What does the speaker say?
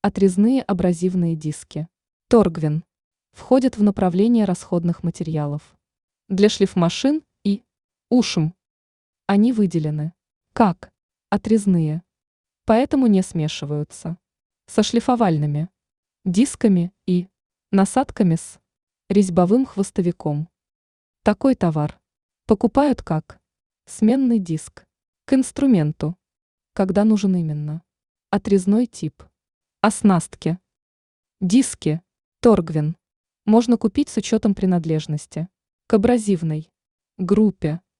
Отрезные абразивные диски. Торгвин. Входят в направление расходных материалов. Для шлифмашин и ушм. Они выделены как отрезные, поэтому не смешиваются со шлифовальными дисками и насадками с резьбовым хвостовиком. Такой товар покупают как сменный диск к инструменту, когда нужен именно отрезной тип. Оснастки. Диски Торгвин можно купить с учетом принадлежности к абразивной группе.